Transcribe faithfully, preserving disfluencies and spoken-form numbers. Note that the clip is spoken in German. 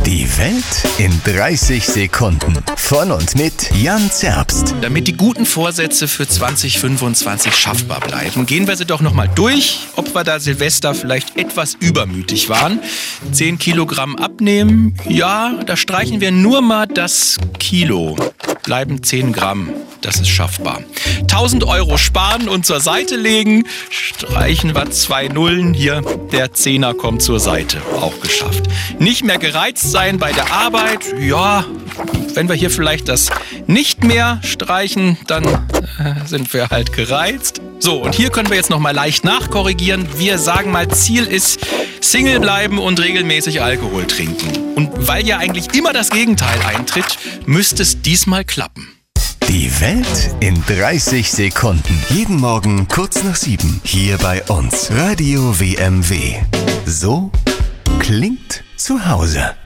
Die Welt in dreißig Sekunden. Von und mit Jan Zerbst. Damit die guten Vorsätze für zwanzig fünfundzwanzig schaffbar bleiben, gehen wir sie doch nochmal durch, ob wir da Silvester vielleicht etwas übermütig waren. zehn Kilogramm abnehmen, ja, da streichen wir nur mal das Kilo. Bleiben zehn Gramm, das ist schaffbar. tausend Euro sparen und zur Seite legen, streichen wir zwei Nullen. Hier, der Zehner kommt zur Seite, auch geschafft. Nicht mehr gereizt sein bei der Arbeit, ja, wenn wir hier vielleicht das nicht mehr streichen, dann äh, sind wir halt gereizt. So, und hier können wir jetzt nochmal leicht nachkorrigieren. Wir sagen mal, Ziel ist Single bleiben und regelmäßig Alkohol trinken. Und weil ja eigentlich immer das Gegenteil eintritt, müsste es diesmal klappen. Die Welt in dreißig Sekunden. Jeden Morgen kurz nach sieben. Hier bei uns. Radio W M W. So klingt zu Hause.